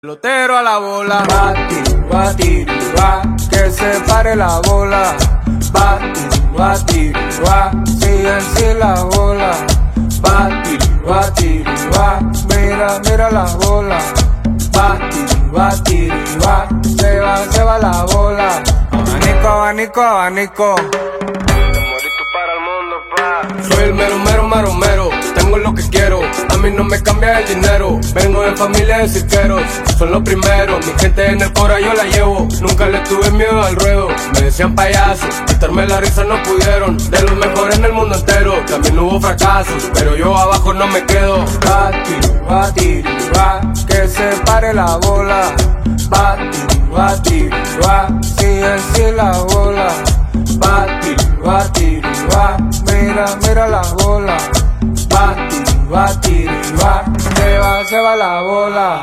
Pelotero a la bola, bati, va, que se pare la bola, bati, va, sigue así la bola, bati, va, mira la bola, bati, va, se va la bola, abanico. Para el mundo, pa. Soy el mero, tengo lo que quiero, a mí no me cambia el dinero. Vengo de familia de cirqueros, son los primeros, mi gente en el cora yo la llevo. Nunca le tuve miedo al ruedo, me decían payaso, quitarme la risa no pudieron. De los mejores en el mundo entero, también hubo fracasos, pero yo abajo no me quedo. Bati, va, que se pare la bola, bati, va, sigue así la bola, bati, va, mira la bola, bati, va, se va la bola.